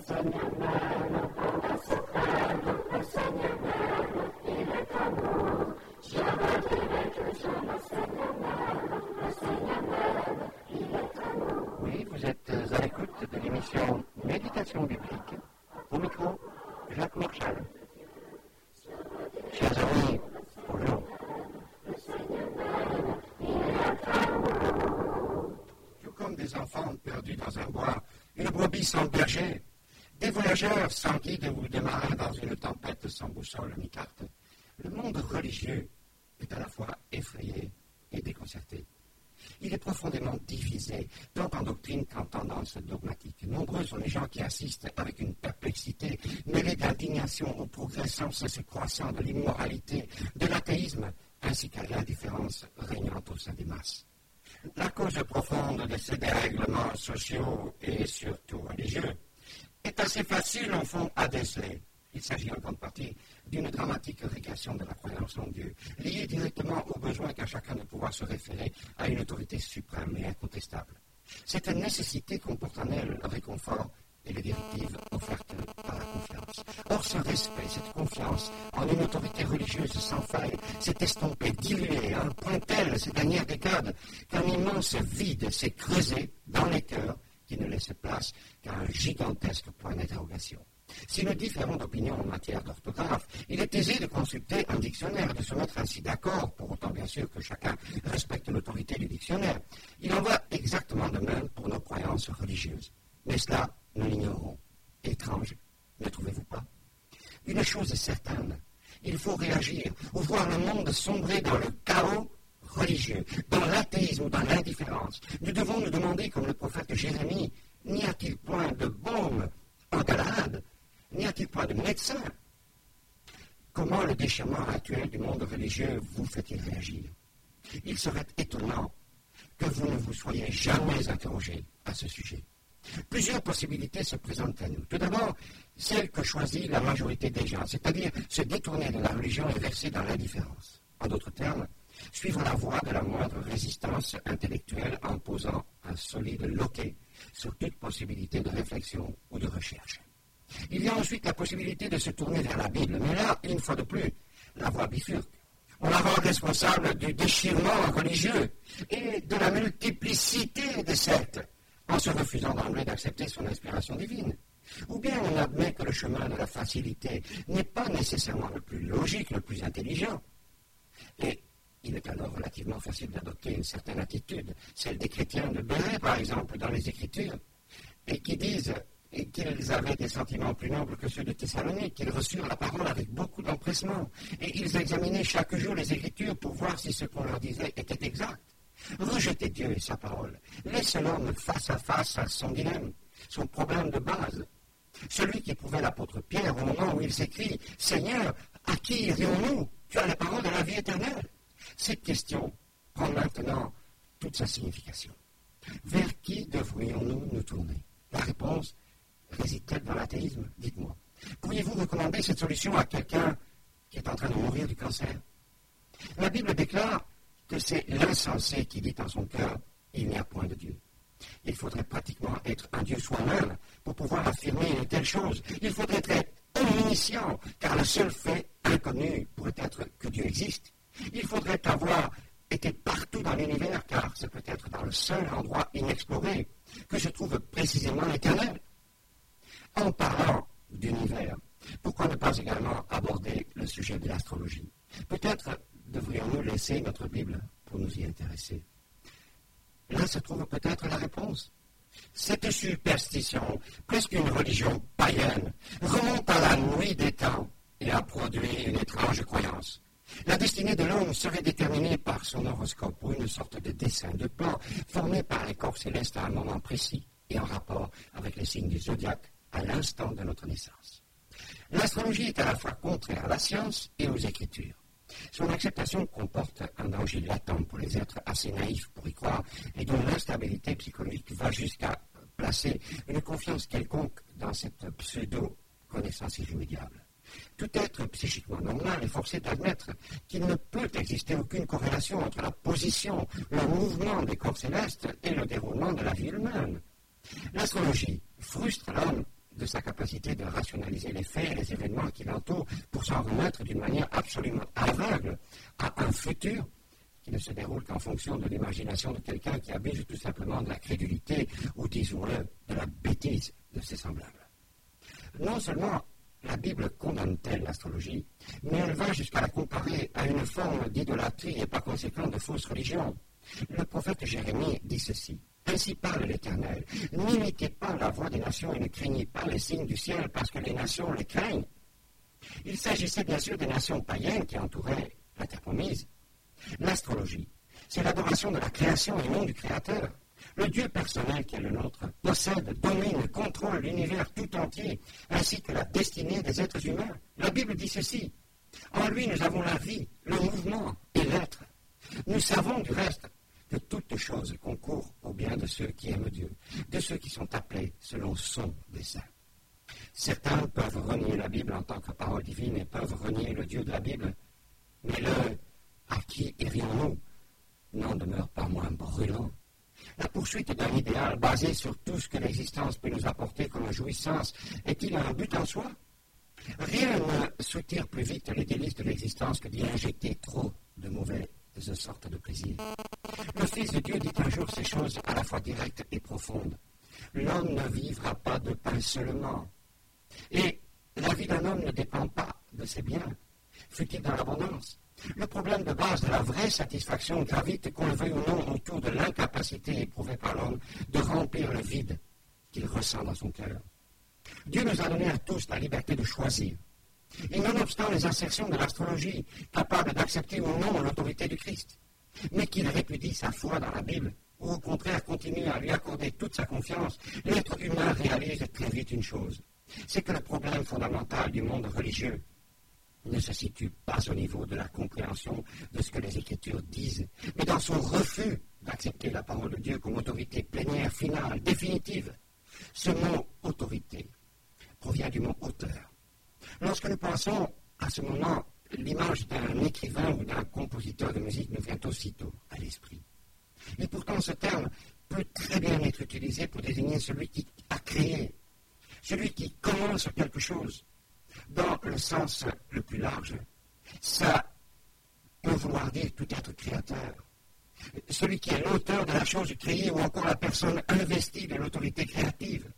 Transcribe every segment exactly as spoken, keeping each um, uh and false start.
Oui, vous êtes à l'écoute de l'émission Méditation biblique. Au micro, Jacques Marchal. Chers amis, bonjour. Tout comme des enfants perdus dans un bois, une brebis sans berger, des voyageurs sans guide ou des marins dans une tempête sans boussole ni carte, le monde religieux est à la fois effrayé et déconcerté. Il est profondément divisé, tant en doctrine qu'en tendance dogmatique. Nombreux sont les gens qui assistent avec une perplexité mêlée d'indignation au progrès sans cesse croissant de l'immoralité, de l'athéisme, ainsi qu'à l'indifférence régnant au sein des masses. La cause profonde de ces dérèglements sociaux et surtout religieux est assez facile, en fond, à déceler. Il s'agit en grande partie d'une dramatique régression de la croyance en Dieu, liée directement au besoin qu'a chacun de pouvoir se référer à une autorité suprême et incontestable. Cette nécessité comporte en elle le réconfort et les directives offertes par la confiance. Or, ce respect, cette confiance en une autorité religieuse sans faille s'est estompé, dilué à un point tel ces dernières décades qu'un immense vide s'est creusé dans les cœurs qui ne laisse place qu'à un gigantesque point d'interrogation. Si nous différons d'opinion en matière d'orthographe, il est aisé de consulter un dictionnaire, de se mettre ainsi d'accord, pour autant bien sûr que chacun respecte l'autorité du dictionnaire. Il en va exactement de même pour nos croyances religieuses. Mais cela, nous l'ignorons. Étrange, ne trouvez-vous pas? Une chose est certaine, il faut réagir ou voir le monde sombrer dans le chaos religieux, dans l'athéisme ou dans l'indifférence. Nous devons nous demander, comme le prophète Jérémie, n'y a-t-il point de baume en Galade? N'y a-t-il pas de médecin? Comment le déchirement actuel du monde religieux vous fait-il réagir? Il serait étonnant que vous ne vous soyez jamais interrogé à ce sujet. Plusieurs possibilités se présentent à nous. Tout d'abord, celle que choisit la majorité des gens, c'est-à-dire se détourner de la religion et verser dans l'indifférence. En d'autres termes, suivre la voie de la moindre résistance intellectuelle en posant un solide loquet sur toute possibilité de réflexion ou de recherche. Il y a ensuite la possibilité de se tourner vers la Bible, mais là, une fois de plus, la voie bifurque. On la rend responsable du déchirement religieux et de la multiplicité des sectes, en se refusant d'emblée d'accepter son inspiration divine. Ou bien on admet que le chemin de la facilité n'est pas nécessairement le plus logique, le plus intelligent. Et il est alors relativement facile d'adopter une certaine attitude, celle des chrétiens de Béret, par exemple, dans les Écritures, et qui disent qu'ils avaient des sentiments plus nobles que ceux de Thessalonique, qu'ils reçurent la parole avec beaucoup d'empressement, et ils examinaient chaque jour les Écritures pour voir si ce qu'on leur disait était exact. Rejetez Dieu et sa parole. Laissez l'homme face à face à son dilemme, son problème de base. Celui qui éprouvait l'apôtre Pierre au moment où il s'écrit « Seigneur, à qui irions-nous? Tu as la parole de la vie éternelle. » Cette question prend maintenant toute sa signification. Vers qui devrions-nous nous tourner? La réponse réside-t-elle dans l'athéisme? Dites-moi. Pourriez-vous recommander cette solution à quelqu'un qui est en train de mourir du cancer? La Bible déclare que c'est l'insensé qui dit en son cœur « il n'y a point de Dieu ». Il faudrait pratiquement être un Dieu soi-même pour pouvoir affirmer une telle chose. Il faudrait être omniscient, car le seul fait inconnu pourrait être que Dieu existe. Il faudrait avoir été partout dans l'univers, car c'est peut-être dans le seul endroit inexploré que se trouve précisément l'Éternel. En parlant d'univers, pourquoi ne pas également aborder le sujet de l'astrologie? Peut-être devrions-nous laisser notre Bible pour nous y intéresser. Là se trouve peut-être la réponse. Cette superstition, presque une religion païenne, remonte à la nuit des temps et a produit une étrange croyance. La destinée de l'homme serait déterminée par son horoscope ou une sorte de dessin, de plan formé par les corps célestes à un moment précis et en rapport avec les signes du zodiaque à l'instant de notre naissance. L'astrologie est à la fois contraire à la science et aux Écritures. Son acceptation comporte un danger latent pour les êtres assez naïfs pour y croire et dont l'instabilité psychologique va jusqu'à placer une confiance quelconque dans cette pseudo-connaissance irrémédiable. Tout être psychiquement normal est forcé d'admettre qu'il ne peut exister aucune corrélation entre la position, le mouvement des corps célestes et le déroulement de la vie humaine. L'astrologie frustre l'homme de sa capacité de rationaliser les faits et les événements qui l'entourent pour s'en remettre d'une manière absolument aveugle à un futur qui ne se déroule qu'en fonction de l'imagination de quelqu'un qui abuse tout simplement de la crédulité ou, disons-le, de la bêtise de ses semblables. Non seulement la Bible condamne-t-elle l'astrologie, mais elle va jusqu'à la comparer à une forme d'idolâtrie et par conséquent de fausse religion. Le prophète Jérémie dit ceci: « Ainsi parle l'Éternel, n'imitez pas la voix des nations et ne craignez pas les signes du ciel, parce que les nations les craignent. » Il s'agissait bien sûr des nations païennes qui entouraient la terre promise. L'astrologie, c'est l'adoration de la création et non du Créateur. Le Dieu personnel qui est le nôtre possède, domine, contrôle l'univers tout entier, ainsi que la destinée des êtres humains. La Bible dit ceci: « En lui nous avons la vie, le mouvement et l'être. Nous savons du reste que toutes choses concourent au bien de ceux qui aiment Dieu, de ceux qui sont appelés selon son dessein. » Certains peuvent renier la Bible en tant que parole divine et peuvent renier le Dieu de la Bible, mais le « à qui irions-nous » n'en demeure pas moins brûlant. La poursuite d'un idéal basé sur tout ce que l'existence peut nous apporter comme jouissance est-il un but en soi? Rien ne soutire plus vite les délices de l'existence que d'y injecter trop de mauvaises sortes de plaisirs. Le Fils de Dieu dit un jour ces choses à la fois directes et profondes. L'homme ne vivra pas de pain seulement. Et la vie d'un homme ne dépend pas de ses biens, fut-il dans l'abondance. Le problème de base de la vraie satisfaction gravite, qu'on le veuille ou non, autour de l'incapacité éprouvée par l'homme de remplir le vide qu'il ressent dans son cœur. Dieu nous a donné à tous la liberté de choisir. Et nonobstant les assertions de l'astrologie, capable d'accepter ou non l'autorité du Christ, mais qu'il répudie sa foi dans la Bible, ou au contraire continue à lui accorder toute sa confiance, l'être humain réalise très vite une chose, c'est que le problème fondamental du monde religieux ne se situe pas au niveau de la compréhension de ce que les Écritures disent, mais dans son refus d'accepter la parole de Dieu comme autorité plénière, finale, définitive. Ce mot « autorité » provient du mot « auteur ». Lorsque nous pensons à ce moment, l'image d'un écrivain ou d'un compositeur de musique nous vient aussitôt à l'esprit. Et pourtant, ce terme peut très bien être utilisé pour désigner celui qui a créé, celui qui commence quelque chose. Dans le sens le plus large, ça peut vouloir dire tout être créateur. Celui qui est l'auteur de la chose créée ou encore la personne investie de l'autorité créative.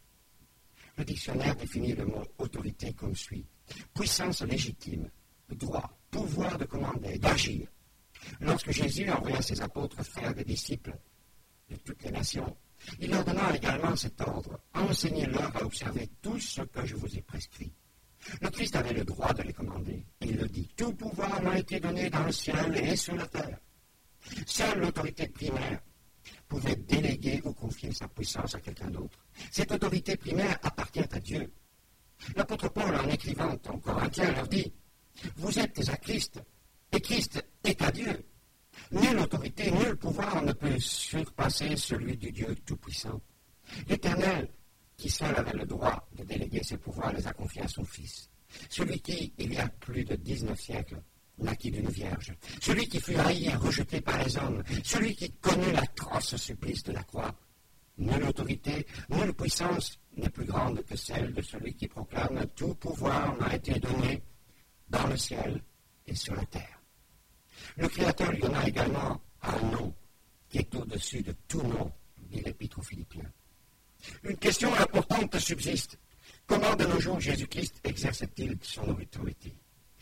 Le dictionnaire définit le mot autorité comme suit: puissance légitime, droit, pouvoir de commander, d'agir. Lorsque Jésus envoya ses apôtres faire des disciples de toutes les nations, il leur donna également cet ordre: enseignez-leur à observer tout ce que je vous ai prescrit. Le Christ avait le droit de les commander. Il le dit: tout pouvoir m'a été donné dans le ciel et sur la terre. Seule l'autorité primaire pouvait déléguer ou confier sa puissance à quelqu'un d'autre. Cette autorité primaire appartient à Dieu. L'apôtre Paul, en écrivant aux Corinthiens, leur dit: vous êtes à Christ, et Christ est à Dieu. Nulle autorité, nul pouvoir ne peut surpasser celui du Dieu Tout-Puissant. L'Éternel, qui seul avait le droit de déléguer ses pouvoirs, les a confiés à son Fils. Celui qui, il y a plus de dix-neuf siècles, naquit d'une vierge. Celui qui fut haï et rejeté par les hommes. Celui qui connut l'atroce supplice de la croix. Nulle autorité, nulle puissance n'est plus grande que celle de celui qui proclame: tout pouvoir m'a été donné dans le ciel et sur la terre. Le Créateur lui en a également un nom qui est au-dessus de tout nom, dit l'Épître aux Philippiens. Une question importante subsiste. Comment de nos jours Jésus-Christ exerce-t-il son autorité?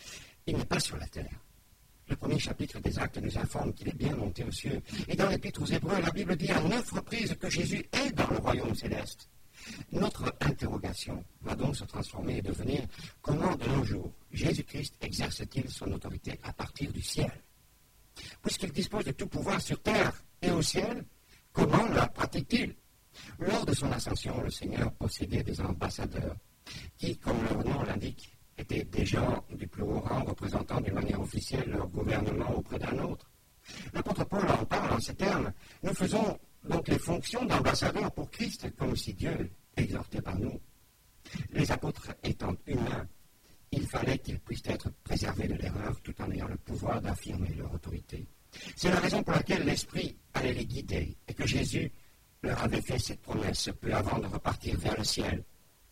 Il n'est pas sur la terre. Le premier chapitre des Actes nous informe qu'il est bien monté aux cieux. Et dans l'Épître aux Hébreux, la Bible dit à neuf reprises que Jésus est dans le royaume céleste. Notre interrogation va donc se transformer et devenir: comment de nos jours Jésus-Christ exerce-t-il son autorité à partir du ciel? Puisqu'il dispose de tout pouvoir sur terre et au ciel, comment la pratique-t-il? Lors de son ascension, le Seigneur possédait des ambassadeurs qui, comme leur nom l'indique, étaient des gens du plus haut rang représentant d'une manière officielle leur gouvernement auprès d'un autre. L'apôtre Paul en parle en ces termes: nous faisons donc les fonctions d'ambassadeurs pour Christ, comme si Dieu exhortait par nous. Les apôtres étant humains, il fallait qu'ils puissent être préservés de l'erreur tout en ayant le pouvoir d'affirmer leur autorité. C'est la raison pour laquelle l'Esprit allait les guider et que Jésus leur avait fait cette promesse peu avant de repartir vers le ciel.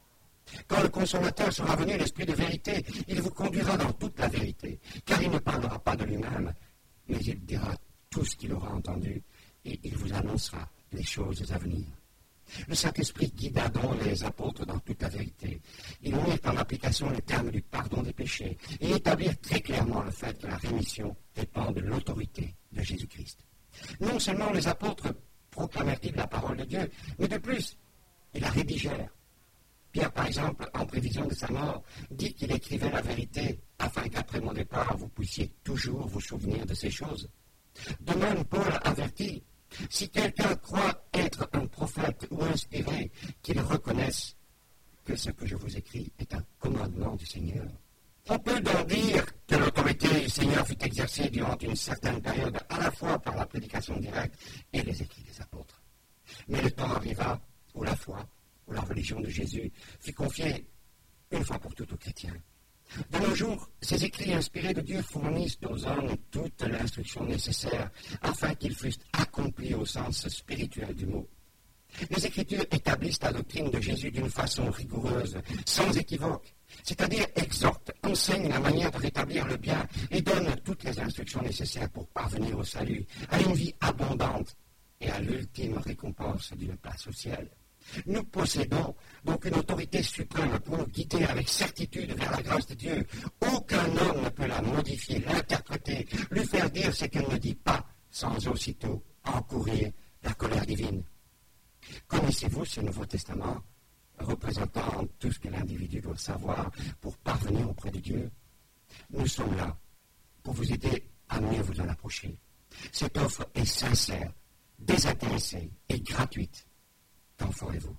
Quand le consommateur sera venu, l'Esprit de vérité, il vous conduira dans toute la vérité, car il ne parlera pas de lui-même, mais il dira tout ce qu'il aura entendu, et il vous annoncera les choses à venir. Le Saint-Esprit guida donc les apôtres dans toute la vérité. Ils mirent en application les termes du pardon des péchés et établirent très clairement le fait que la rémission dépend de l'autorité de Jésus-Christ. Non seulement les apôtres proclamèrent-ils la parole de Dieu, mais de plus, ils la rédigèrent. Pierre, par exemple, en prévision de sa mort, dit qu'il écrivait la vérité afin qu'après mon départ, vous puissiez toujours vous souvenir de ces choses. De même, Paul avertit, si quelqu'un croit être un prophète ou inspiré, qu'il reconnaisse que ce que je vous écris est un commandement du Seigneur. On peut donc dire que l'autorité du Seigneur fut exercée durant une certaine période à la fois par la prédication directe et les écrits des apôtres. Mais le temps arriva où la foi, où la religion de Jésus fut confiée une fois pour toutes aux chrétiens. De nos jours, ces écrits inspirés de Dieu fournissent aux hommes toute l'instruction nécessaire afin qu'ils fussent accomplis au sens spirituel du mot. Les Écritures établissent la doctrine de Jésus d'une façon rigoureuse, sans équivoque, c'est-à-dire exhortent, enseignent la manière de rétablir le bien et donnent toutes les instructions nécessaires pour parvenir au salut, à une vie abondante et à l'ultime récompense d'une place au ciel. Nous possédons donc une autorité suprême pour nous guider avec certitude vers la grâce de Dieu. Aucun homme ne peut la modifier, l'interpréter, lui faire dire ce qu'elle ne dit pas, sans aussitôt encourir la colère divine. Connaissez-vous ce Nouveau Testament, représentant tout ce que l'individu doit savoir pour parvenir auprès de Dieu? Nous sommes là pour vous aider à mieux vous en approcher. Cette offre est sincère, désintéressée et gratuite. Qu'en ferez-vous?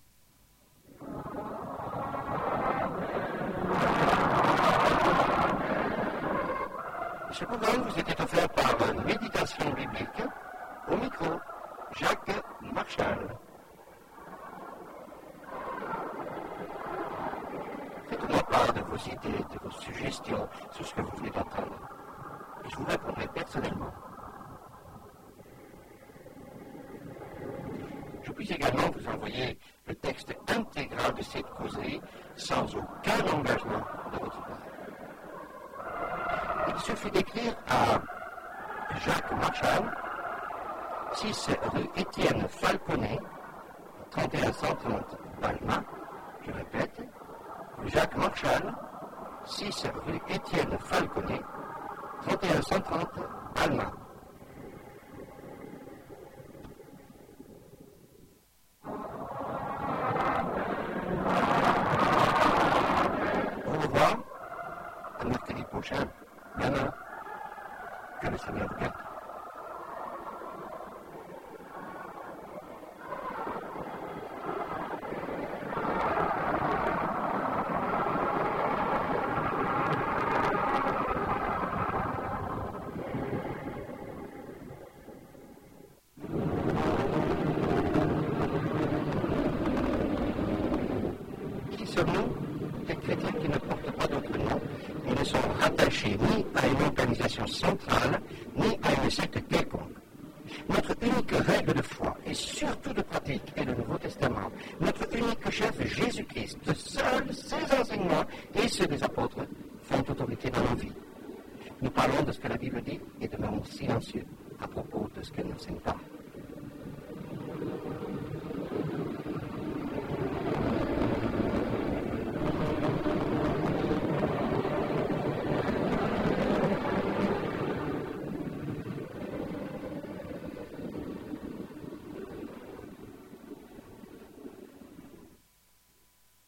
Ce programme vous était offert par Méditation biblique, au micro, Jacques Marchal. Faites-moi part de vos idées, de vos suggestions sur ce que vous venez d'entendre, et je vous répondrai personnellement. Je puis également vous envoyer le texte intégral de cette causerie sans aucun engagement de votre part. Il suffit d'écrire à Jacques Marchal, six rue Étienne Falconet, trente et un cent trente Balma, je répète, Jacques Marchal, six rue Étienne Falconet, trente et un cent trente Balma. Au revoir, à mercredi prochain. Maintenant, que le Seigneur vous garde. Qui sommes-nous? Des chrétiens qui ne portent pas d'autre nom et ne sont rattachés ni à une organisation centrale, ni à une secte quelconque. Notre unique règle de foi et surtout de pratique est le Nouveau Testament. Notre unique chef, Jésus-Christ, seul ses enseignements et ceux des apôtres font autorité dans nos vies. Nous parlons de ce que la Bible dit et demeurons silencieux à propos de ce qu'elle n'enseigne pas.